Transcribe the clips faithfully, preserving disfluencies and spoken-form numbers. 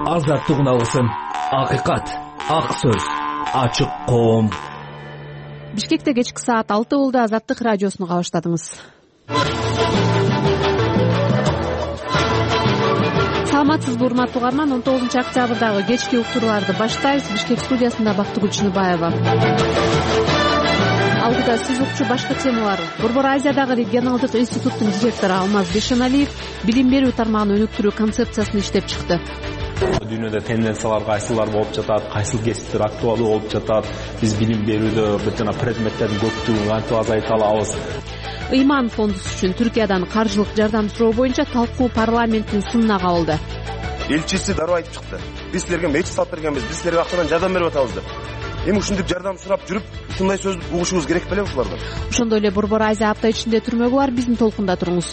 азаттык үналысын, акыйкат, ак сөз, ачык коом. Бишкекте кечки саат алты болду. Азаттык радиосуну кабаштадыңыз. Саламатсызбы урматтуу угарман, он тогузунчу октябрдагы кечки уктурууларды баштайбыз. Бишкек студиясында Бактыгүл Чыныбаева. Алдыда сиз укчу башка темалар. Борбор Азиядагы регионалдык институттун директору Алмаз Бешеналиев билим берүү тармагын өнүктүрүү концепциясын иштеп чыкты. Дүйнөдө тенденциялар кайсылар болуп жатат, кайсыл кесиптер актуалдуу болуп жатат. Биз билим берүүдө бир жана предметтердин көптүгүн кантип азайта алабыз. Ыйман фондусу үчүн Түркиядан каржылык жардам суроо боюнча талкуу парламенттин сынына кабылды. Элчиси дароо айтып чыкты. Биз силерге мечит салып бергенбиз, биз силерге актадан жардам берип атабыз деп. Эми ушундый жардам сурап жүрүп, ушундай сөздү угушубуз керек беле ушулардан? Ошондой эле Борбор Азия апта ичинде түрмөгү бар. Биздин толкунда туруңуз.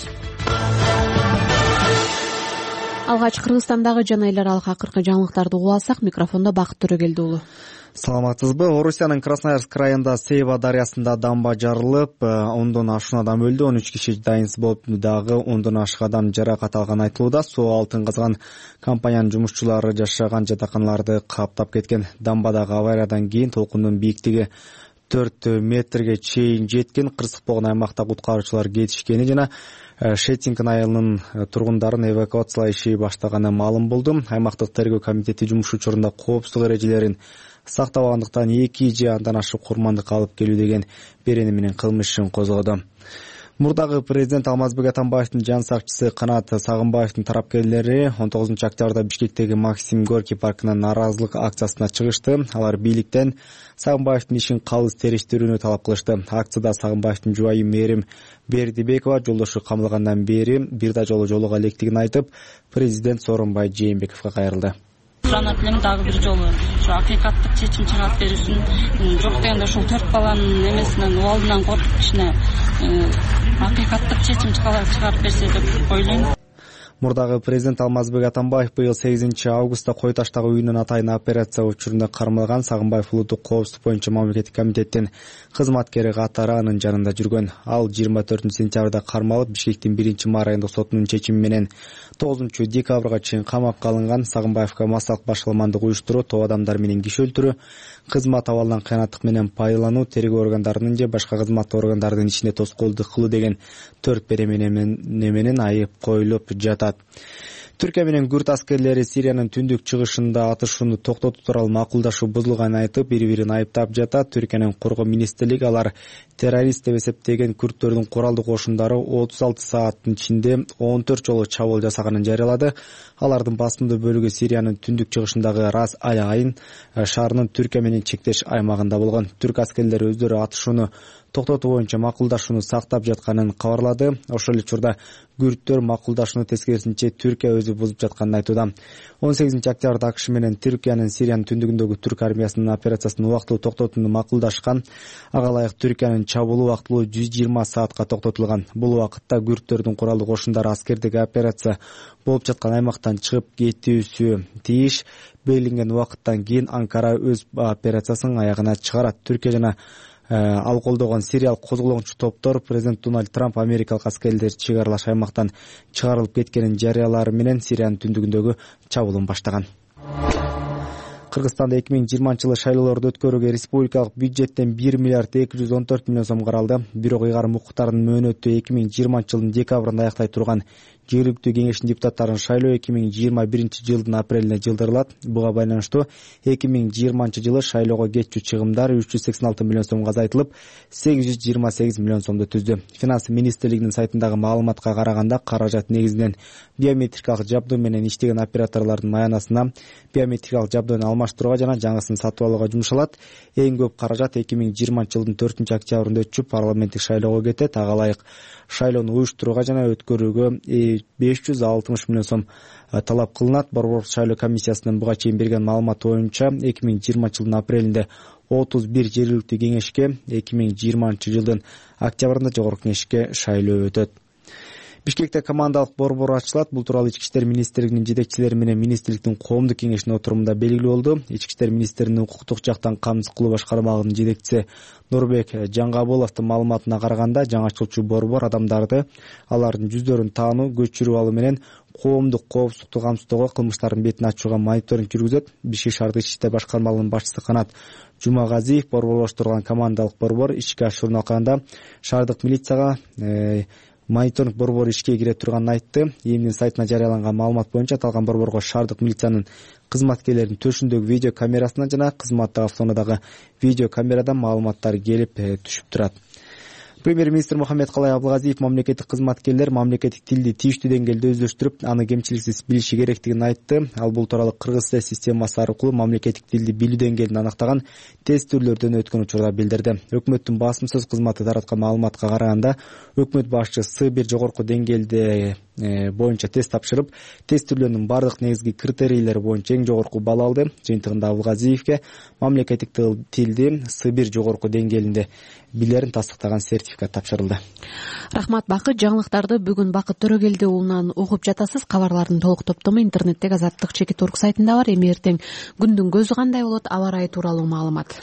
Алгач Кыргызстандагы жана эл аралык акыркы жаңылыктарды угуп алсак, микрофондо Бакыт Төрөгелди уулу. Саламатсызбы? Орусиянын Красноярск районунда Сейва дарыясында дамба жарылып, ондон ашуун адам өлдү, он үч киши дайынсыз болуп, дагы ондон ашык адам жаракат алганы айтылууда. Суу алтын казган компаниянын жумушчулары жашаган жатаканаларды каптап кеткен. Дамбадагы авариядан кийин толкундун бийиктиги төрт метрге чейин жеткен. Кырсык болгон аймакта куткаруучулар кетишкени жана Шетинкин айылынын тургундарын эвакуациялоо иши баштаганы маалым болду. Аймактык тергөө комитети жумуш учурунда коопсуздук эрежелерин сактабагандыктан эки же андан ашык курмандык алып келүү деген берени менен кылмыш ишин козгоду. Мурдагы президент Алмазбек Атамбаевдин жан сакчысы Канат Сагынбаевдин тарапкерлери он тогузунчу октябрда Бишкектеги Максим Горький паркынан нааразылык акциясына чыгышты. Алар бийликтен Сагынбаевдин ишин калыс териштирүүнү талап кылышты. Акцияда Сагынбаевдин жубайы Мээрим Бердибекова жолдошу камалгандан бери бир да жолу жолуга электигин айтып, президент Сооронбай Жээнбековго кайрылды. Жанат элем дагы бир жолу ушу акыйкаттык чечим чыгарып берүүсүн, жок дегенде ушул төрт баланын эмесинен убалдынан коркуп кичине акыйкаттык чечим чыгарып берсе деп ойлойм. Мурдагы президент Алмазбек Атамбаев быйыл сегизинчи августта Кой таштагы үйүнүн атайын операция учурунда кармалган. Сагынбаев улуттук коопсуздук боюнча мамлекеттик комитеттин кызматкери катары анын жанында жүргөн. Ал жыйырма төртүнчү сентябрда кармалып, Бишкектин биринчи маарайындык сотунун чечими менен тогузунчу декабрга чейин камакка алынган. Сагынбаевга массалык башаламандык уюштуруу, топ адамдар менен киши өлтүрүү, кызмат абалынан кыянаттык менен пайдалануу, тергөө органдарынын же башка кызмат органдарынын ишине тоскоолдук кылуу деген төрт береме менен айып коюлуп жатат. Түркия менен Күрд аскерлери Сириянын түндүк чыгышында атышууну токтотуу тууралуу макулдашуу бузулганын айтып, бири-бирин айыптап жатат. Түркиянын коргоо министрлиги алар террорист деп эсептеген күрдтөрдүн куралдуу кошундары отуз алты сааттын ичинде он төрт жолу чабуул жасаганын жарыялады. Алардын басымдуу бөлүгү Сириянын түндүк чыгышындагы Рас аль-Айн шаарынын Түркия менен чектеш аймагында болгон. Түрк аскерлери өздөрү атышууну токтотуу боюнча макулдашууну сактап жатканын кабарлады. Ошол эле учурда күрдтөр макулдашууну тескерисинче Түркия өзү бузуп жатканын айтууда. он сегизинчи октябрда АКШ менен Түркиянын Сириянын түндүгүндөгү түрк армиясынын операциясын убактылуу токтотууну макулдашкан. Ага ылайык Түркиянын чабуулу убактылуу жүз жыйырма саатка токтотулган. Бул убакытта күрдтөрдүн куралдуу кошундары аскердеги операция болуп жаткан аймактан чыгып кетүүсү тийиш. Белгиленген убакыттан кийин Анкара өз операциясын аягына чыгарат. Түркия жана ал колдогон сириялык козголоңчу топтор президент Дональд Трамп америкалык аскерлер чек аралаш аймактан чыгарылып кеткенин жарыялары менен Сириянын түндүгүндөгү чабуулун баштаган. Кыргызстанда эки миң жыйырманчы жылы шайлоолорду өткөрүүгө республикалык бюджеттен бир миллиард эки жүз он төрт миллион сом каралды. Бирок ыйгарым укуктардын мөөнөтү эки миң жыйырманчы жылдын декабрында аяктай турган жергиликтүү кеңештин депутаттарын шайлоо эки миң жыйырма биринчи жылдын апрелине жылдырылат. Буга байланыштуу эки миң жыйырманчы жылы шайлоого кетчү чыгымдар үч жүз сексен алты миллион сомго азайтылып, сегиз жүз жыйырма сегиз миллион сомду түздү. Финанс министрлигинин сайтындагы маалыматка караганда, каражат негизинен биометрикалык жабдуу менен иштеген операторлордун маянасына биометрикалык жабдууну алмаштырууга жана жаңысын сатып алууга жумшалат. Эң көп каражат эки миң жыйырманчы жылдын төртүнчү октябрында өтчү парламенттик шайлоого кетет. Ага ылайык шайлоону уюштурууга жана өткөрүүгө беш жүз алтымыш миллион сом талап кылынат. Борбор шайлоо комиссиясынын буга чейин берген маалыматы боюнча эки миң жыйырманчы жылдын апрелинде отуз бир жергиликтүү кеңешке, эки миң жыйырманчы жылдын октябрында жогорку кеңешке шайлоо өтөт. Бишкекте командалык борбор ачылат. Бул тууралуу Ички иштер министрлигинин жетекчилери менен министрликтин коомдук кеңешинин отурумунда белгилүү болду. Ички иштер министринин укуктук жактан камсыз кылуу башкармалыгынын жетекчиси Нурбек Жаңгабуловдун маалыматына караганда, жаңы ачылчу борбор адамдарды, алардын жүздөрүн таануу, көчүрүп алуу менен коомдук коопсуздукту камсыздоого, кылмыштардын бетин ачууга мониторинг жүргүзөт. Бишкек шаардык ички иштер башкармалыгынын башчысы Канат Жумагазиев борборлоштурган командалык борбор ишке ашыруун алганда шаардык милицияга мониторинг борбору ишке кире турганын айтты. Эмнин сайтына жарыяланган маалымат боюнча аталган борборго шаардык милициянын кызматкерлеринин төшүндөгү видео камерасынан жана кызматтык автоунаадагы видео камерадан маалыматтар келип түшүп турат. Премьер-министр Мухаммедкалай Абылгазиев мамлекеттик кызматкерлер мамлекеттик тилди тийиштүү деңгээлде өздөштүрүп, аны кемчиликсиз билиши керектигин айтты. Ал бул тууралуу Кыргыз тест системасы аркылуу мамлекеттик тилди билүү деңгээлин анактаган тест түрлөрдөн өткөн учурда билдирди. Өкмөттүн басым сөз кызматы тараткан маалыматка караганда, өкмөт башчысы С бир жогорку деңгээлде боюнча тест тапшырып, тест түрлөрүнүн бардык негизги критерийлери боюнча эң жогорку балл алды. Жыйынтыгында Абылгазиевке мамлекеттик тилди С бир жогорку деңгээлинде билерин тастыктаган сертификат тапшырылды. Рахмат Бакыт. Жаңылыктарды бүгүн Бакыт Төрөгелди уулунан угуп жатасыз. Кабарлардын толук топтому интернеттеги Азаттык чекит орг сайтында бар. Эми эртең күндүн көзү кандай болот, аба ырайы тууралуу маалымат.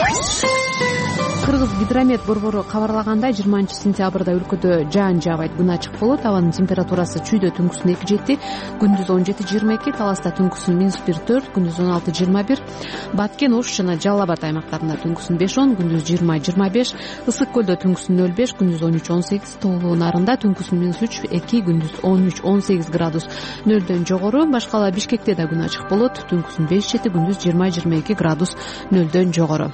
Кыргыз гидромет борбору кабарлагандай, жыйырманчы сентябрда өлкөдө жаан жаабайт, күн ачык болот. Абанын температурасы чүйдө түнкүсүн эки жети, күндүз он жети жыйырма эки, таласта түнкүсүн минус бир төрт, күндүз он алты жыйырма бир, Баткен, Ош жана Жалал Абад аймактарында түнкүсүн беш он, күндүз жыйырма жыйырма беш, Ысык көлдө түнкүсүн нөл беш, күндүз он үч он сегиз, Тоолуу Нарында түнкүсүн минус үч эки, күндүз он үч он сегиз градус нөлдөн жогору. Башкала Бишкекте да күн ачык болот, түнкүсүн беш жети, күндүз жыйырма жыйырма эки градус нөлдөн жогору.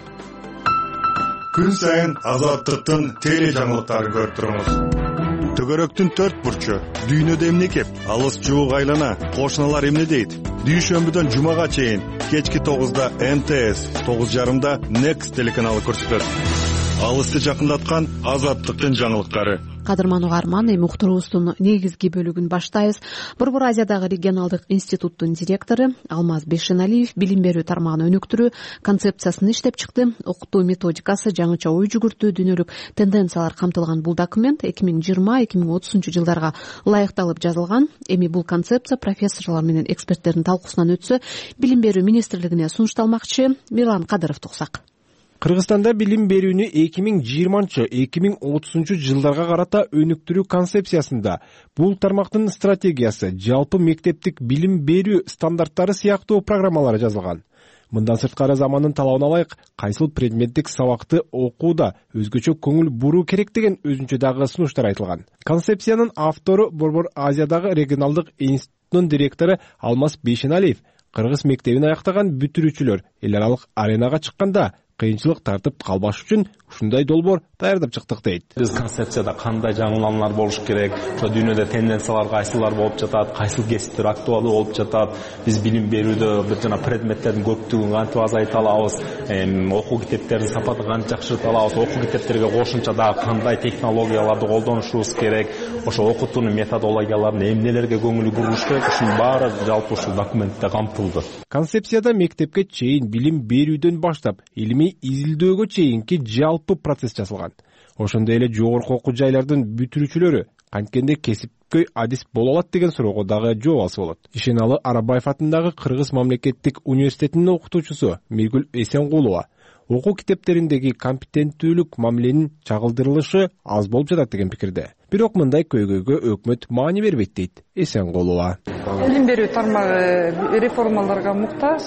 Күн сайын Азаттыктын теле жаңылыктарын көрүп туруңуз. Төгөрөктүн төрт бурчу, дүйнөдө эмне кеп, алыс жуук айлана, кошуналар эмне дейт? Дүйшөмбүдөн жумага чейин кечки тогузда М Т С, тогуз жарымда Next телеканалы көрсөтөт. Алысты жакындаткан Азаттыктын жаңылыктары. Кадырман угарман, эми уктуруубуздун негизги бөлүгүн баштайбыз. Борбор Азиядагы регионалдык институттун директору Алмаз Бейшеналиев билим берүү тармагын өнүктүрүү концепциясын иштеп чыкты. Окутуу методикасы, жаңыча ой жүгүртүү, дүйнөлүк тенденциялар камтылган бул документ эки миң жыйырма эки миң отузунчу жылдарга ылайыкталып жазылган. Эми бул концепция профессорлор менен эксперттердин талкуусунан өтсө, билим берүү министрлигине сунушталмакчы. Мирлан Кадыровду уксак. Кыргызстанда билим берүүнү эки миң жыйырманчы эки миң отузунчу жылдарга карата өнүктүрүү концепциясында бул тармактын стратегиясы, жалпы мектептик билим берүү стандарттары сыяктуу программалары жазылган. Мындан сырткары замандын талабына ылайык кайсыл предметтик сабакты окууда өзгөчө көңүл буруу керек деген өзүнчө дагы сунуштар айтылган. Концепциянын автору Борбор Азиядагы регионалдык институттун директору Алмаз Бейшеналиев Кыргыз мектебин аяктаган бүтүрүүчүлөр эл аралык аренага чыкканда кыйынчылык тартып калбаш үчүн ушундай долбоор даярдап чыктык дейт. Биз концепцияда кандай жаңылануулар болуш керек, ошо дүйнөдө тенденциялар кайсылар болуп жатат, кайсыл кесиптер актуалдуу болуп жатат, биз билим берүүдө бир жана предметтердин көптүгүн кантип азайта алабыз, окуу китептердин сапатын кантип жакшырта алабыз, окуу китептерге кошумча дагы кандай технологияларды колдонушубуз керек, ошо окутуунун методологияларын эмнелерге көңүл буруш керек, ушунун баары жалпы ушул документте камтылды. Концепцияда мектепке чейин билим берүүдөн баштап илимий изилдөөгө чейинки жалпы процесс жасалган. Ошондой эле жогорку окуу жайлардын бүтүрүүчүлөрү канткенде кесипкөй адис боло алат деген суроого дагы жооп алса болот. Ишеналы Арабаев атындагы Кыргыз мамлекеттик университетинин окутуучусу Миргүл Эсенгулова окуу китептериндеги компетенттүүлүк мамиленин чагылдырылышы аз болуп жатат деген пикирде. Бирок мындай көйгөйгө өкмөт маани бербейт дейт Эсенгулова. Билим берүү тармагы реформаларга муктаж,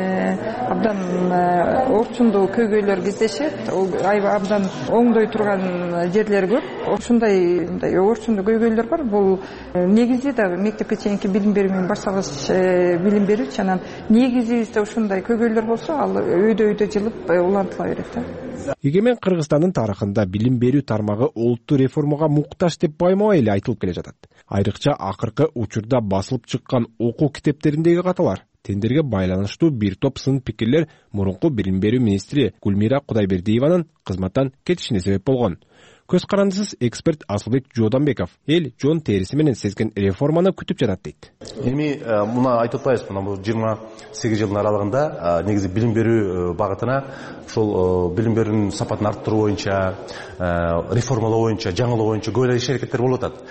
абдан орчундуу көйгөйлөр кездешет, абдан оңдой турган жерлер көп. Ошондой орчундуу көйгөйлөр бар. Бул негизи да мектепке чейинки билим берүү менен башталгыч билим берүү жана негизибизде ушундай көйгөйлөр болсо, ал өйдө-өйдө жылып улантыла берет. Эгемен Кыргызстандын тарыхында билим берүү тармагы олуттуу реформага муктаж деп байма-бай эле айтылып келе жатат. Айрыкча акыркы учурда басылып чыккан окуу китептериндеги каталар, тендерге байланыштуу бир топ сын пикирлер мурунку билим берүү министри Гүлмира Кудайбердиеванын кызматтан кетишине себеп болгон. көз карандысыз эксперт Асылбек Жооданбеков эл жон териси менен сезген реформаны күтүп жатат дейт. Эми муна айтып атпайбыз, мына бул жыйырма сегиз жылдын аралыгында негизи билим берүү багытына ошол билим берүүнүн сапатын арттыруу боюнча, реформалоо боюнча, жаңылоо боюнча көп эле иш аракеттер болуп атат.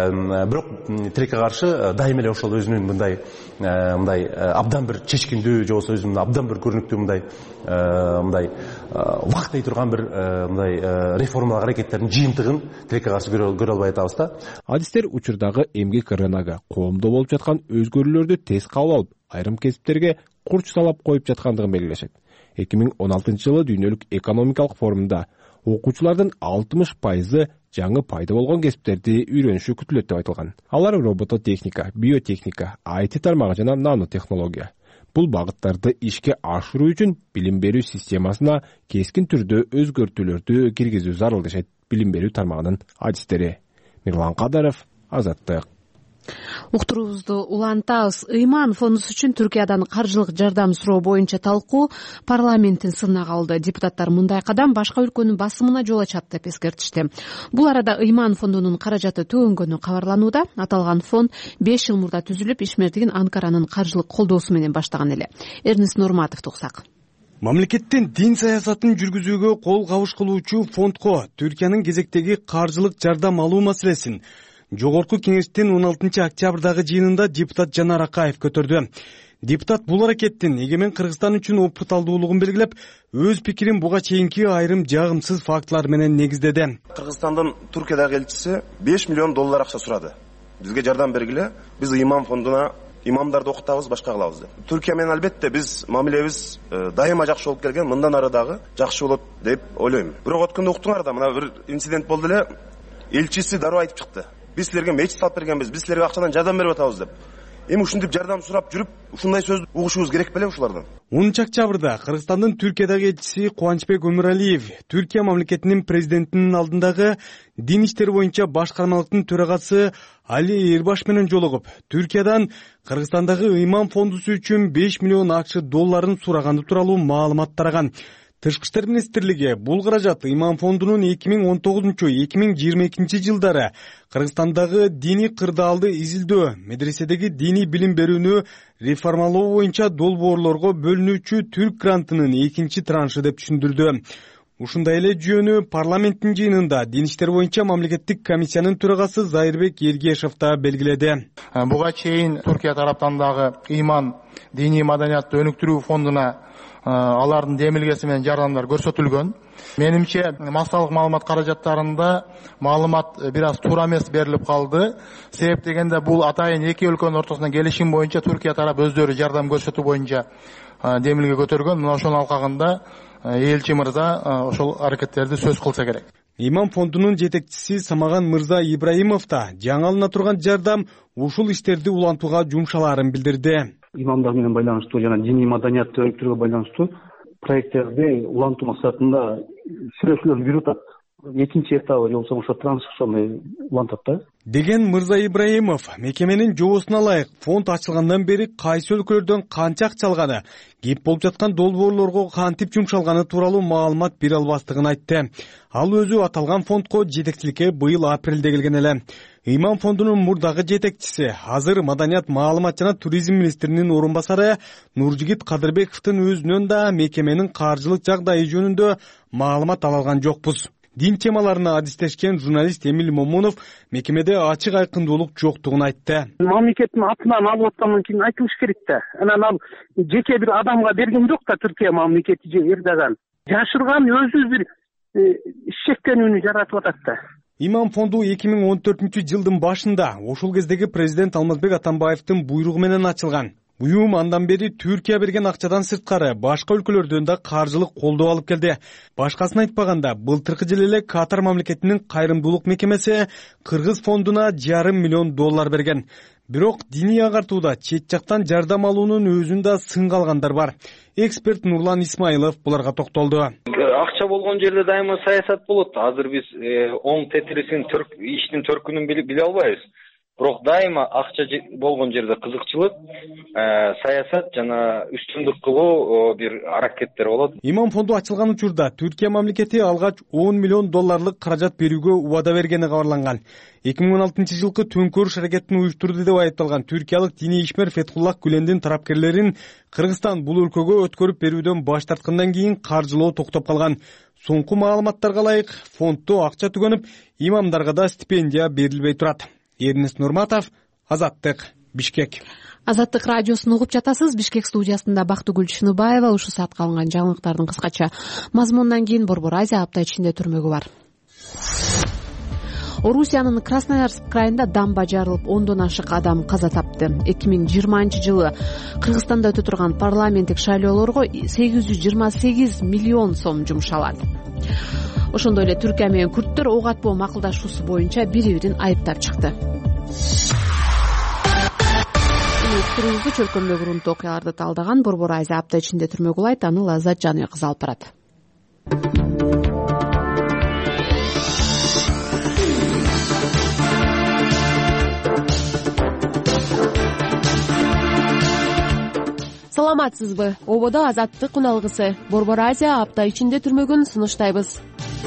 Бирок тилекке каршы дайым эле ошол өзүнүн мындай мындай абдан бир чечкиндүү же болбосо өзүнүн абдан бир көрүнүктүү мындай мындай вакыт турган бир мындай реформалык аракеттердин жыйынтыгын тилекке каршы көрө албай атабыз да. Адистер учурдагы эмгек рыногу, коомдо болуп жаткан өзгөрүүлөрдү тез кабыл алып, айрым кесиптерге курч салап коюп жаткандыгын белгилешет. эки миң он алтынчы жылы дүйнөлүк экономикалык форумда окуучулардын алтымыш пайызы жаңы пайда болгон кесиптерди үйрөнүшү күтүлөт деп айтылган. Алар робототехника, биотехника, ай ти тармагы жана нанотехнология. Бул багыттарды ишке ашыруу үчүн билим берүү системасына кескин түрдө өзгөртүүлөрдү киргизүү зарыл дешет билим берүү тармагынын адистери. Мирлан Кадаров, Азаттык. Уктуруубузду улантабыз. Ыйман фондусу үчүн Түркиядан каржылык жардам суроо боюнча талкуу парламенттин сынына калды. Депутаттар мындай кадам башка өлкөнүн басымына жол ачат деп эскертишти. Бул арада Ыйман фондунун каражаты төмөнгөнү кабарланууда. Аталган фонд беш жыл мурда түзүлүп, ишмердигин Анкаранын каржылык колдоосу менен баштаган эле. Эрнест Нурматов туксак. Мамлекеттин дин саясатын жүргүзүүгө кол кабыш кылуучу фондко Түркиянын кезектеги каржылык жардам алуу маселесин Жогорку кеңештин он алтынчы октябрдагы жыйынында депутат Жанар Акаев көтөрдү. Депутат бул аракеттин эгемен Кыргызстан үчүн опурталдуулугун белгилеп, өз пикирин буга чейинки айрым жагымсыз фактылар менен негиздеди. Кыргызстандын Түркиядагы элчиси беш миллион доллар акча сурады. Бизге жардам бергиле, биз Ыйман фондуна имамдарды окутабыз, башка кылабыз деп. Түркия менен албетте биз мамилебиз дайыма жакшы болуп келген, мындан ары дагы жакшы болот деп ойлойм. Бирок өткөндө уктуңар да, мына бир инцидент болду эле. Элчиси дароо айтып чыкты. Биз силерге мечит салып бергенбиз, биз силерге акчадан жардам берип атабыз деп. Эми ушинтип жардам сурап жүрүп, ушундай сөз угушубуз керек беле ушулардан? онунчу октябрда Кыргызстандын Түркиядагы элчиси Кубанычбек Өмүралиев Түркия мамлекетинин президентинин алдындагы дин иштери боюнча башкармалыктын төрагасы Али Эрбаш менен жолугуп, Түркиядан Кыргызстандагы Ыйман фондусу үчүн беш миллион акч долларын сураганды тууралуу маалымат тараган. Тышкы иштер министрлиги бул каражат Ыйман фондунун эки миң он тогузунчу — эки миң жыйырма экинчи жылдары Кыргызстандагы диний кырдаалды изилдөө, медреседеги диний билим берүүнү реформалоо боюнча долбоорлорго бөлүнүүчү Түрк грантынын экинчи траншы деп түшүндүрдү. Ушундай эле жүйөнү парламенттин жыйынында дин иштер боюнча мамлекеттик комиссиянын төрагасы Зайырбек Эргешев да белгиледи. Буга чейин Түркия тараптан дагы Ыйман диний маданиятты өнүктүрүү фондуна алардын демилгеси менен жардамдар көрсөтүлгөн. Менимче массалык маалымат каражаттарында маалымат бир аз туура эмес берилип калды. Себеп дегенде бул атайын эки өлкөнүн ортосунда келишим боюнча Түркия тарап өздөрү жардам көрсөтүү боюнча демилге көтөргөн. Мына ошонун алкагында элчи мырза ошол аракеттерди сөз кылса керек. Ыйман фондунун жетекчиси Самаган Мырза Ибраимов да жаңы алына турган жардам ушул иштерди улантууга жумшалаарын билдирди. Имамдар менен байланыштуу жана диний маданиятты өнүктүрүүгө байланыштуу проекттерди улантуу максатында сүйлөшүүлөр жүрүп атат. Экинчи этабы же болбосо ошо транш ошондой улантат да. Деген Мырза Ибраимов мекеменин жоосуна ылайык фонд ачылгандан бери кайсы өлкөлөрдөн канча акча алганы, кеп болуп жаткан долбоорлорго кантип жумшалганы тууралуу маалымат бере албастыгын айтты. Ал өзү аталган фондко жетекчиликке быйыл апрелде келген эле. Ыйман фондунун мурдагы жетекчиси, азыр маданият, маалымат жана туризм министринин орун басары Нуржигит Кадырбековдун өзүнөн да мекеменин каржылык жагдайы жөнүндө маалымат ала алган жокпуз. Дин темаларына адистешкен журналист Эмил Момунов мекемеде ачык айкындуулук жоктугун айтты. Мамлекеттин атынан алып аткандан кийин айтылыш керек да. Анан ал жеке бир адамга берген жок да, Түркия мамлекети же Эрдоган. Жашырган өзү бир шектенүүнү жаратып атат да. Ыйман фонду эки миң он төртүнчү жылдын башында ошол кездеги президент Алмазбек Атамбаевдин буйругу менен ачылган. Уюм андан бери Түркия берген акчадан сырткары башка өлкөлөрдөн да каржылык колдоо алып келди. Башкасын айтпаганда, былтыркы жылы эле Катар мамлекетинин кайрымдуулук мекемеси Кыргыз фондуна жарым миллион доллар берген. Бирок диний агартууда чет жактан жардам алуунун өзүндө сынга алгандар бар. Эксперт Нурлан Исмаилов буларга токтолду. Акча болгон жерде дайыма саясат болот. Азыр биз оң тетирисин, иштин төркүнүн биле албайбыз. бирок дайыма акча болгон жерде кызыкчылык, саясат жана үстүмдүк кылуу бир аракеттер болот. Имам фонду ачылган учурда Түркия мамлекети алгач он миллион долларлык каражат берүүгө убада бергени кабарланган. эки миң он алтынчы жылкы төңкөрүш аракетин уюштурду деп айыпталган түркиялык диний ишмер Фетхуллах Гүлендин тарапкерлерин Кыргызстан бул өлкөгө өткөрүп берүүдөн баш тарткандан кийин каржылоо токтоп калган. Соңку маалыматтарга ылайык фонддо акча түгөнүп, имамдарга да стипендия берилбей турат. Эрнест Нурматов, Азаттык, Бишкек. Азаттык радиосун угуп жатасыз. Бишкек студиясында Бактыгүл Чыныбаева. Ушул саатка алынган жаңылыктардын кыскача мазмунунан кийин Борбор Азия апта ичинде түрмөгү бар. Орусиянын Красноярск крайында дамба жарылып, ондон ашык адам каза тапты. эки миң жыйырманчы жылы Кыргызстанда өтө турган парламенттик шайлоолорго сегиз жүз жыйырма сегиз миллион сом жумшалат. Ошондой эле Түркия менен күрттөр ок атпоо макулдашуусу боюнча бири-бирин айыптап чыкты. Уктурубузду чөлкөмдөгү урунтуу окуяларды талдаган Борбор Азия апта ичинде түрмөгү улайт, аны Лаззат Жаныбек кызы алып барат. Саламатсызбы? Ободо азаттык уналгысы. Борбор Азия апта ичинде түрмөгүн сунуштайбыз.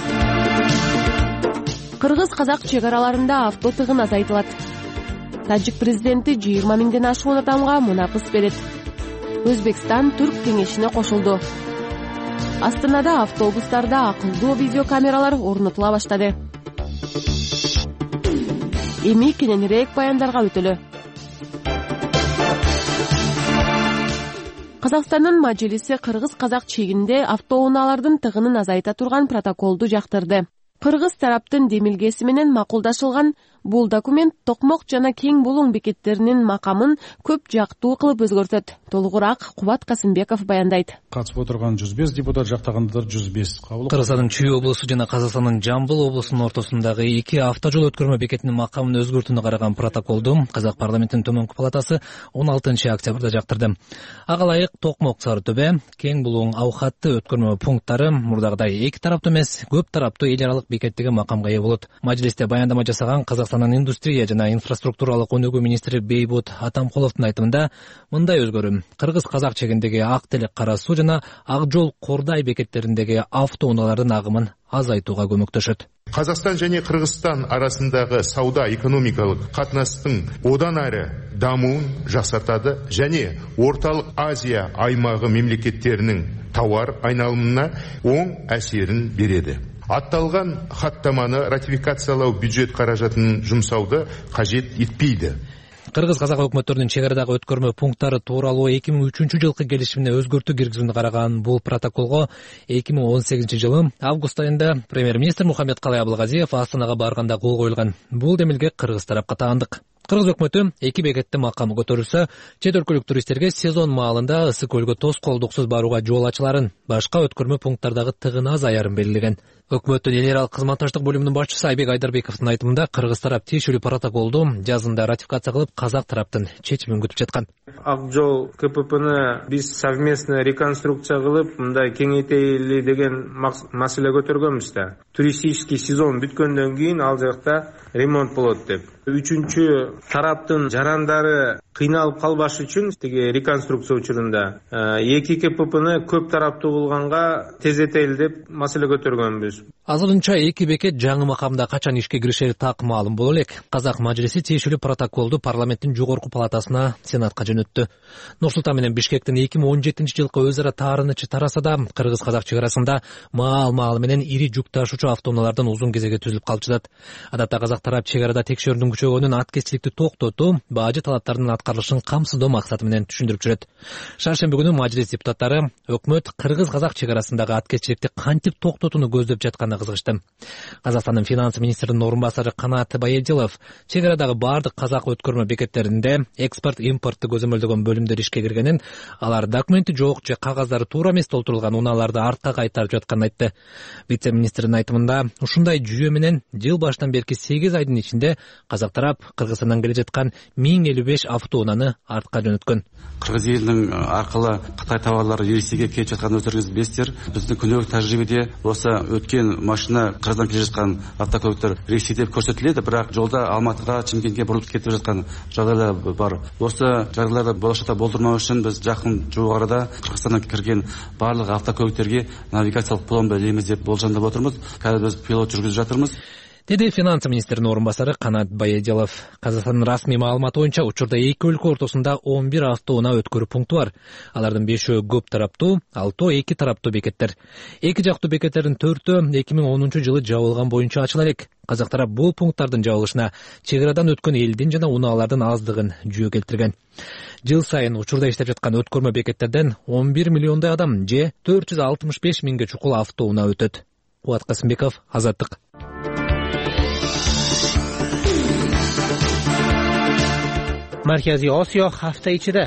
Кыргыз-казак чек араларында авто тыгын азайтылат. Тажик президенти жыйырма миңден ашуун адамга мунапыс берет. Өзбекстан Түрк кеңешине кошулду. Астанада автобустарда акылдуу видеокамералар орнотула баштады. Эми кененирээк баяндарга өтөлү. Казакстандын Мажилиси кыргыз-казак чегинде автоунаалардын тыгынын азайта турган протоколду жактырды. Кыргыз тараптын демилгеси менен макулдашылган бул документ токмок жана кең булуң бекеттеринин макамын көп жактуу кылып өзгөртөт. Толугураак Кубат Касымбеков баяндайт. Катышып отурган жүз беш депутат, жактагандар жүз беш. Кыргызстандын Чүй облусу жана Казакстандын Жамбыл облусунун ортосундагы эки автожол өткөрмө бекетинин макамын өзгөртүүнү караган протоколду Казак парламентинин төмөнкү палатасы он алтынчы октябрда жактырды. Ага ылайык Токмок Сары Төбө, кең булуң аукатты өткөрмө пункттары мурдагыдай эки тараптуу эмес, көп тараптуу эл аралык бекеттеги макамга ээ болот. Мажлисте баяндама жасаган Казакстандын индустрия жана инфраструктуралык өнүгүү министри Бейбут Атамкуловдун айтымында мындай өзгөрүү кыргыз-казак чегиндеги ак телек кара суу жана ак жол Кордай бекеттериндеги автоунаалардын агымын азайтууга көмөктөшөт. Казакстан және Кыргызстан арасындағы сауда-экономикалық қатынастың одан әрі дамуын жақсартады және Орталық Азия аймағы мемлекеттерінің тауар айналымына оң әсерін береді. Атталған хаттаманы ратификациялау бюджет қаражатын жұмсауды қажет етпейді. Кыргыз-казак өкмөттөрүнүн чек арадагы өткөрмө пункттары тууралуу эки миң үчүнчү жылкы келишимине өзгөртүү киргизүүнү караган бул протоколго эки миң он сегизинчи жылы август айында премьер-министр Мухаммедкалай Абылгазиев Астанага барганда кол коюлган. Бул демилге кыргыз тарапка таандык. Кыргыз өкмөтү эки бекеттин макамы көтөрүлсө, чет өлкөлүк туристтерге сезон маалында Ысык көлгө тоскоолдуксуз барууга жол ачыларын, башка өткөрмө пункттардагы тыгын азаярын белгилеген. Өкмөттүн эл аралык кызматташтык бөлүмүнүн башчысы Айбек Айдарбековдун айтымында кыргыз тарап тиешелүү протоколду жазында ратификация кылып, казак тараптын чечимин күтүп жаткан. Ак жол КППны биз совместно реконструкция кылып, мындай кеңейтели деген маселе көтөргөнбүз да. Туристический сезон бүткөндөн кийин ал жакта ремонт болот деп. Үчүнчү тараптын жарандары кыйналып калбаш үчүн тиги реконструкция учурунда эки КППны көп тараптуу болгонга тездетели деп маселе көтөргөнбүз. Азырынча эки бекет жаңы макамда качан ишке киришери так маалым боло элек. Казак мажлиси тиешелүү протоколду парламенттин жогорку палатасына Сенатка жөнөттү. Нур-Султан менен Бишкектин эки миң он жетинчи жылкы өз ара таарынычы тараса да, кыргыз-казак чек арасында маал-маал менен ири жүк ташуучу автоунаалардан узун кезеге түзүлүп калчыдат. Адатта казак тарап чек арада текшерүүнүн күчөгөнүн аткезчиликти токтотуу, бажы талаптарынын аткарылышын камсыздоо максаты менен түшүндүрүп жүрөт. Шаршемби күнү мажлис депутаттары өкмөт кыргыз-казак чек арасындагы аткезчиликти кантип токтотууну көздөп жатканына кызыгышты. Казакстандын финанс министринин орун басары Канат Байедилов чек арадагы бардык казак өткөрмө бекеттеринде экспорт импортту көзөмөлдөгөн бөлүмдөр ишке киргенин, алар документи жок же кагаздары туура эмес толтурулган унааларды артка кайтарып жатканын айтты. Вице-министрдин айтымында ушундай жүйө менен жыл башынан берки сегиз айдын ичинде казак тарап Кыргызстандан Кыргызстандан келе жаткан миң элүү беш автоунааны артка жөнөткөн. Кыргыз элинин аркылуу Кытай товарлары Ресейге келип жатканын өздөрүңүз билесиздер. Биздин күнөөбүк тажрыйбеде осы өткен машина Кыргыздан келе жаткан автокөлүктөр Ресей деп көрсөтүлөт, бирок жолда Алматыга, Чымкентке бурулуп кетип жаткан жагдайлар бар. Осы жагдайларды болошокто болдурмоо үчүн биз жакын жуун арада Кыргызстандан кирген барлык автокөлүктөргө навигациялык пломба илебиз деп болжондоп отурбуз. Қазір біз пилот жүргүзүп жатырмыз. Деди финансы министринин орун басары Канат Баяделов. Казакстандын расмий маалыматы боюнча учурда эки өлкө ортосунда он бир автоунаа өткөрүү пункту бар. Алардын бешөө көп тараптуу, алтоо эки тараптуу бекеттер. Эки жактуу бекеттердин төртөө эки миң онунчу жылы жабылган боюнча ачыла элек. Казак тарап бул пункттардын жабылышына чек арадан өткөн элдин жана унаалардын аздыгын жүйө келтирген. Жыл сайын учурда иштеп жаткан өткөрмө бекеттерден он бир миллиондой адам же төрт жүз алтымыш беш миңге чукул автоунаа өтөт. Кубат Касымбеков, Азаттык. مرکزی آسیا هفته ichida.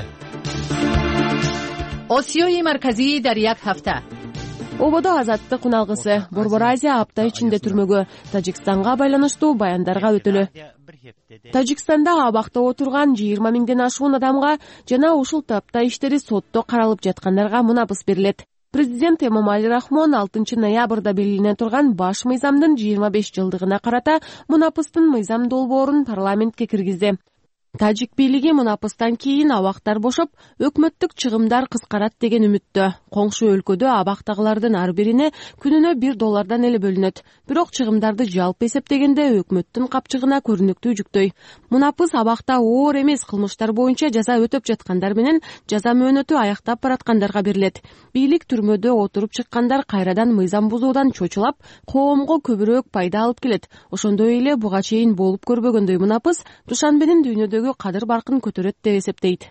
Osiyoyi markaziy در یک hafta. Ободо азаттык уналгысы Борбор Азия апта ичинде түрмөгө Тажикстанга байланыштуу баяндарга өтөлү. Тажикстанда абакта отурган жыйырма миңден ашуун адамга жана ушул тапта иштери сотто каралып жаткандарга мунапыс берилет. Президент Эмомали Рахмон алтынчы ноябрда белгилене турган баш мыйзамдын жыйырма беш жылдыгына карата мунапыстын мыйзам долбоорун парламентке киргизди. Тажик бийлиги мунапыстан кийин абактар бошоп, өкмөттүк чыгымдар кыскарат деген үмүттө. Коңшу өлкөдө абактагылардын ар бирине күнүнө бир доллардан эле бөлүнөт. Бирок чыгымдарды жалпы эсептегенде өкмөттүн капчыгына көрүнүктүү жүктөй. Мунапыс абакта оор эмес кылмыштар боюнча жаза өтөп жаткандар менен жаза мөөнөтү аяктап бараткандарга берилет. Бийлик түрмөдө отуруп чыккандар кайрадан мыйзам бузуудан чочулап, коомго көбүрөөк пайда алып келет. Ошондой эле буга чейин болуп көрбөгөндөй мунапыс Душанбенин дүйнөдөгү кадыр баркын көтөрөт деп эсептейт.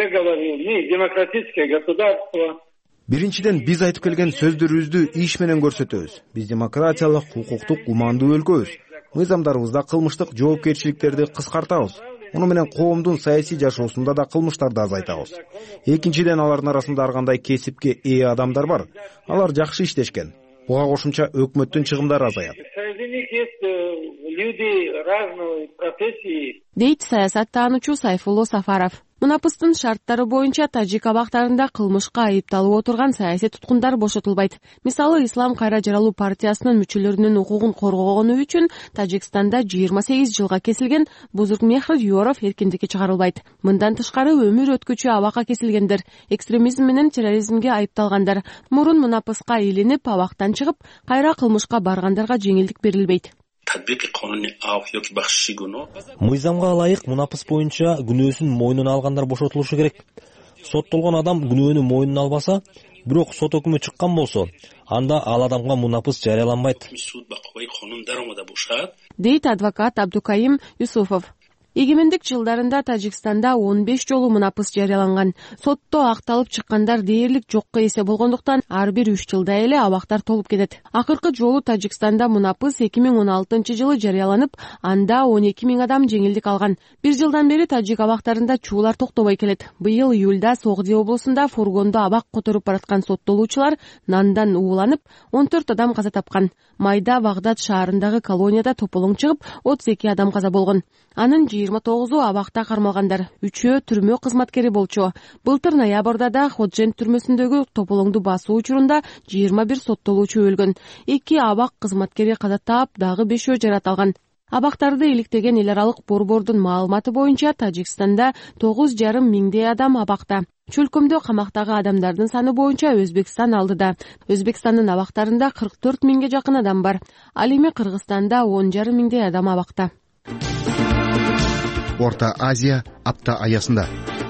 Биринчиден биз айтып келген сөздөрүбүздү иш менен көрсөтөбүз. Биз демократиялык, укуктук, кумандуу өлкөбүз. Мыйзамдарыбызда кылмыштык жоопкерчиликтерди кыскартабыз. Муну менен коомдун саясий жашоосунда да кылмыштарды азайтабыз. Экинчиден алардын арасында ар кандай кесипке ээ адамдар бар. Алар жакшы иштешкен. Буга кошумча өкмөттүн чыгымдары азаят. Дейт саясаттануучу Сайфулло Сафаров. Мунапыстын шарттары боюнча тажик абактарында кылмышка айыпталып отурган саясий туткундар бошотулбайт. Мисалы, Ислам кайра жаралуу партиясынын мүчөлөрүнүн укугун коргогону үчүн Тажикстанда жыйырма сегиз жылга кесилген Бузургмехр Юоров эркиндикке чыгарылбайт. Мындан тышкары өмүр өткүчү абакка кесилгендер, экстремизм менен терроризмге айыпталгандар, мурун мунапыска илинип абактан чыгып, кайра кылмышка баргандарга жеңилдик берилбейт. Мыйзамга ылайык мунапыс боюнча күнөөсүн мойнуна алгандар бошотулушу керек. Соттолгон адам күнөөнү мойнуна албаса, бирок сот өкүмү чыккан болсо, анда ал адамга мунапыс жарыяланбайт. Дейт адвокат Абдукайым Юсуфов. Эгемендик жылдарында Тажикстанда он беш жолу мунапыс жарыяланган. Сотто акталып чыккандар дээрлик жокко эсе болгондуктан ар бир үч жылда эле абактар толуп кетет. Акыркы жолу Тажикстанда мунапыс эки миң он алтынчы жылы жарыяланып, анда он эки миң адам жеңилдик алган. Бир жылдан бери тажик абактарында чуулар токтобой келет. Быйыл июлда Согди облусунда фургондо абак которуп бараткан соттолуучулар нандан ууланып, он төрт адам каза тапкан. Майда Багдад шаарындагы колонияда тополоң чыгып, отуз эки адам каза болгон. Анын жыйырма тогузу абакта кармалгандар, үчөө түрмө кызматкери болчу. Былтыр ноябрда да Ходжен түрмөсүндөгү тополоңду басуу учурунда жыйырма бир соттолуучу өлгөн. эки абак кызматкери каза таап, дагы бешөө жараталган. Абактарды иликтеген эл аралык борбордун маалыматы боюнча Тажикстанда тогуз жарым миңдей адам абакта. Чөлкөмдө камактагы адамдардын саны боюнча Өзбекстан алдыда. Өзбекстандын абактарында кырк төрт миңге жакын адам бар. Ал эми Кыргызстанда он жарым миңдей адам абакта. Орта Азия апта аясында.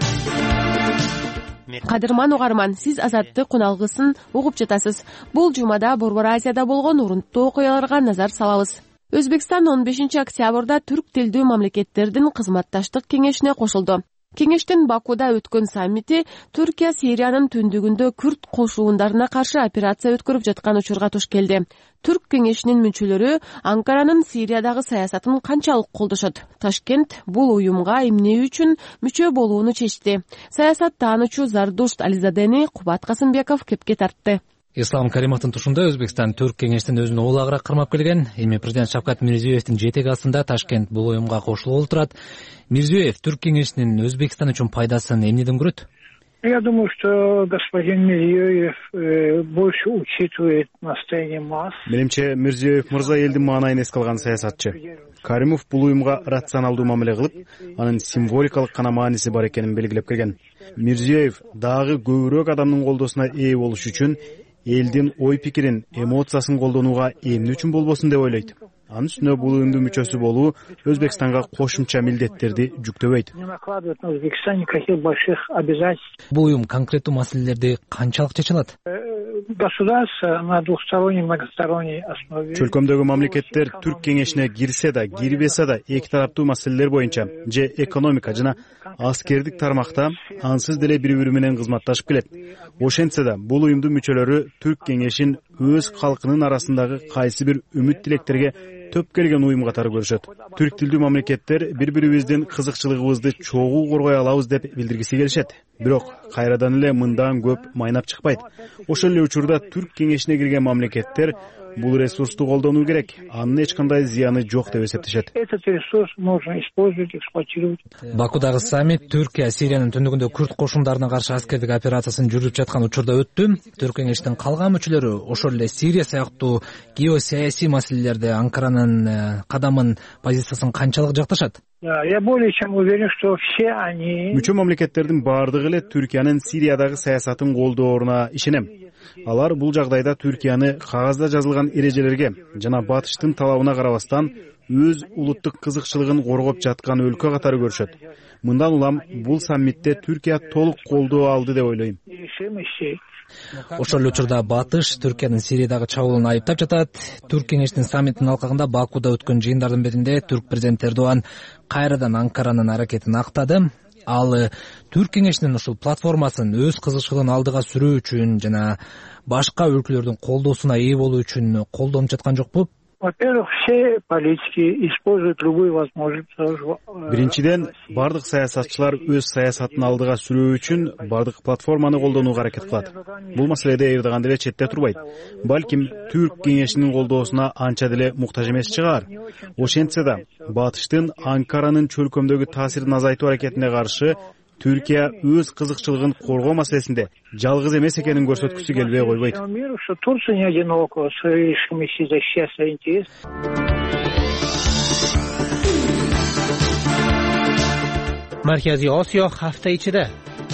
Кадырман угарман, сиз Азаттык куналгысын угуп жатасыз. Бул жумада Борбор Азияда болгон урунттуу окуяларга назар салабыз. Өзбекстан он бешинчи октябрда түрк тилдүү мамлекеттердин кызматташтык кеңешине кошулду. Кеңештин Бакуда өткөн саммити Түркия Сириянын түндүгүндө күрд кошуундарына каршы операция өткөрүп жаткан учурга туш келди. Түрк кеңешинин мүчөлөрү Анкаранын Сириядагы саясатын канчалык колдошот? Ташкент бул уюмга эмне үчүн мүчө болууну чечти. Саясаттануучу Зардушт Ализадени Кубат Касымбеков кепке тартты. Ислам Каримовдун тушунда Өзбекстан Түрк кеңештин өзүн уулагыраак кармап келген. Эми президент Шавкат Мирзиёевдин жетеги астында Ташкент бул уюмга кошулгалы турат. Мирзиёев Түрк кеңешинин Өзбекстан үчүн пайдасын эмнеден көрөт? Я думаю, что господин Мирзиёев больше учитывает настроение масс. Менимче Мирзиёев мырза элдин маанайын эске алган саясатчы. Каримов бул уюмга рационалдуу мамиле кылып, анын символикалык гана мааниси бар экенин белгилеп келген. Мирзиёев дагы көбүрөөк адамдын колдоосуна ээ болуш үчүн элдин ой пикирин, эмоциясын колдонууга эмне үчүн болбосун деп ойлойт. Анын үстүнө бул уюмдун мүчөсү болуу Өзбекстанга кошумча милдеттерди жүктөбөйт. Бул уюм конкреттүү маселелерди канчалык чече алат? Государство на двухсторонней, многосторонней основе. Чөлкөмдөгү мамлекеттер Түрк кеңешине кирсе да, кирбесе да эки тараптуу маселелер боюнча же экономика жана аскердик тармакта ансыз деле бири-бири менен кызматташып келет. Ошентсе да бул уюмдун мүчөлөрү Түрк кеңешин өз калкынын арасындагы кайсы бир үмүт тилектерге төп келген уюм катары көрүшөт. Түрк тилдүү мамлекеттер бири-бирибиздин кызыкчылыгыбызды чогуу коргой алабыз деп билдиргиси келишет. Бирок кайрадан эле мындан көп майнап чыкпайт. Ошол эле учурда Түрк кеңешине кирген мамлекеттер бул ресурсту колдонуу керек. Анын эч кандай зыяны жок деп эсептешет. Этот ресурс можно использовать, эксплуатировать. Бакудагы саммит Түркия Сириянын түндүгүндө күрд кошундарына каршы аскердик операциясын жүргүзүп жаткан учурда өттү. Түрк кеңештин калган мүчөлөрү ошол эле Сирия сыяктуу геосаясий маселелерде Анкаранын кадамын, позициясын канчалык жакташат? Я более чем уверен, что все они... Мүчө мамлекеттердин бардыгы эле Түркиянын Сириядагы саясатын колдооруна ишенем. Алар бул жагдайда Түркияны кагазда жазылган эрежелерге жана батыштын талабына карабастан өз улуттук кызыкчылыгын коргоп жаткан өлкө катары көрүшөт. Мындан улам бул саммитте Түркия толук колдоо алды деп ойлойм. Ошол эле учурда Батыш Түркиянын Сириядагы чабуулун айыптап жатат. Түрк кеңешинин саммитинин алкагында Бакуда өткөн жыйындардын биринде түрк президенти Эрдоган кайрадан Анкаранын аракетин актады. Ал Түрк кеңешинин ушул платформасын өз кызыкчылыгын алдыга сүрүү үчүн жана башка өлкөлөрдүн колдоосуна ээ болуу үчүн колдонуп жаткан жокпу? Во-первых, все политики используют любые возможности. Биринчиден, бардык саясатчылар өз саясатын алдыга сүрүү үчүн бардык платформаны колдонууга аракет кылат. Бул маселеде Эрдоган деле четте турбайт. Балким Түрк кеңешинин колдоосуна анча деле муктаж эмес чыгар. Ошентсе да, Батыштын Анкаранын чөлкөмдөгү таасирин азайтуу аракетине каршы Түркия өз кызыкчылыгын коргоо маселесинде жалгыз эмес экенин көрсөткүсү келбей койбойт. Турция не одинока в своей решимости защищать свои интересы. Markaziy Osiyo hafta ichida.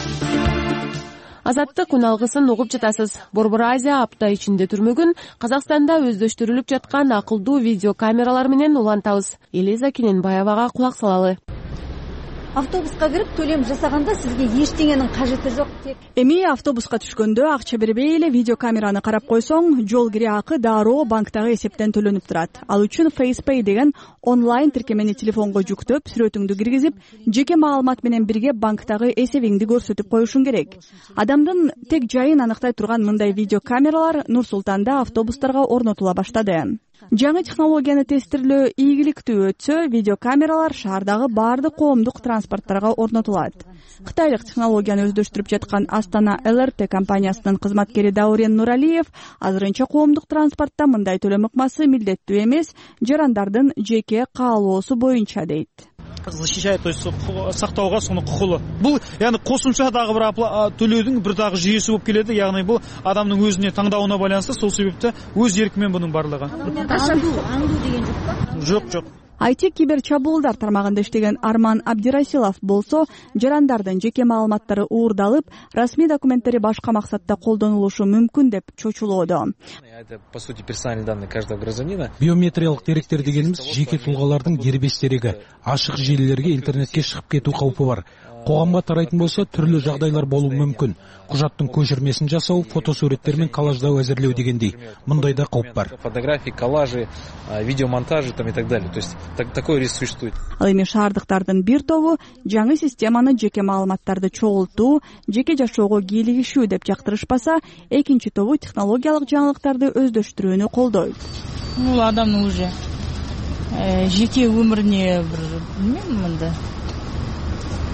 Азаттык күн алгысын угуп жатасыз. Борбор Азия апта ичинде түрмөгүн Казакстанда өздөштүрүлүп жаткан акылдуу видео камералар менен улантабыз. Элиза Кененбаевага кулак салалы. Автобуска кирип төлөм жасаганда сизге эчтеңенин кажети жок. Эми автобуска түшкөндө акча бербей эле видео камераны карап койсоң, жол кире акы дароо банктагы эсептен төлөнүп турат. Ал үчүн FacePay деген онлайн тиркемени телефонго жүктөп, сүрөтүңдү киргизип, жеке маалымат менен бирге банктагы эсебиңди көрсөтүп коюшуң керек. Адамдын тек жайын аныктай турган мындай видео камералар Нур Султанда автобустарга орнотула баштады. Жаңы технологияны тестирлөө ийгиликтүү өтсө, видео камералар шаардагы баардык коомдук транспорттарга орнотулат. Кытайлык технологияны өздөштүрүп жаткан Астана эл эр тэ компаниясынын кызматкери Даурен Нуралиев азырынча коомдук транспортто мындай төлөм ыкмасы милдеттүү эмес, жарандардын жеке каалоосу боюнча дейт. Защищает, то есть сактауга сону кукулу. Бул яны кошумча дагы бир төлөөдүн бир дагы жүйөсү болуп келеди. Ягны бул адамдын өзүнө таңдауына байланыштуу, сол себепте өз еркимен мунун барлыгы. Аңдуу деген жок ба? Жок, жок. ай ти кибер чабуулдар тармагында иштеген Арман Абдирасилов болсо, жарандардын жеке маалыматтары уурдалып, расмий документтери башка максатта колдонулушу мүмкүн деп чочулоодо. Это по сути персональные данные каждого гражданина. Биометриялык деректер дегенimiz жеке тулгалардын дербес дерегі, ашык желілерге, интернетке чыгып кетүү каупу бар. Коомго тарайтын болсо түрлүү жагдайлар болуу мүмкүн. Кужаттын көчүрмесин жасоо, фотосуреттер менен коллаждау азирлөө дегендей. Мындай да кауп бар. Фотографии, коллажи, видеомонтажи там и так далее. То есть так, такой риск существует. Ал эми шаардыктардын бир тобу жаңы системаны жеке маалыматтарды чогултуу, жеке жашоого кийлигишүү деп жактырышпаса, экинчи тобу технологиялык жаңылыктарды өздөштүрүүнү колдойт. Бул адамдын уже жеке өмүрүнө бир билбейм мындай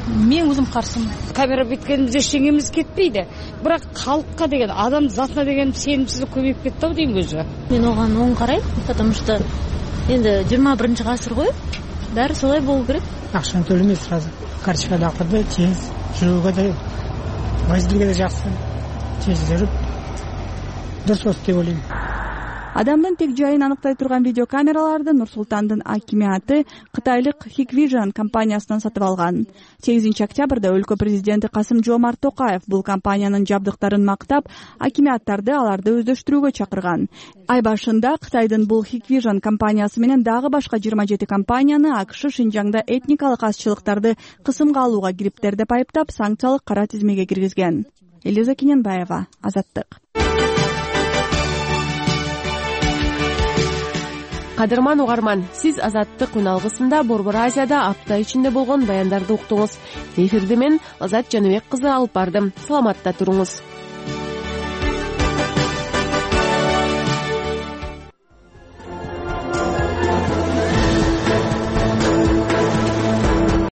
мен өзім қарсымын. Камера бүткеніміз ештеңеміз кетпейді, бірақ халыққа деген, адам затына деген сенімсіздік көбейіп кетті ау деймін өзі. Мен оған оң қараймын, потому что енді жиырма бірінші ғасыр ғой, бәрі солай болу керек. Ақшаны төлемей сразу карточкада ақырды, тез жүруге де, мәзілге де жақсы, тез жүріп дұрыс болды деп ойлаймын. Адамдын тек жайын аныктай турган видеокамераларды Нур Султандын акимиаты кытайлык Hikvision компаниясынан сатып алган. сегизинчи октябрда өлкө президенти Касым Жомарт Токаев бул компаниянын жабдыктарын мактап, акимиаттарды аларды өздөштүрүүгө чакырган. Ай башында Кытайдын бул Hikvision компаниясы менен дагы башка жыйырма жети компанияны АКШ Шинжаңда этникалык азчылыктарды кысымга алууга кириптер деп айыптап, санкциялык кара тизмеге киргизген. Элиза Кененбаева, Азаттык. Кадырман угарман, сиз Азаттык үналгысында Борбор Азияда апта ичинде болгон баяндарды уктуңуз. Эфирди мен Азат Жаныбек кызы алып бардым. Саламатта туруңуз.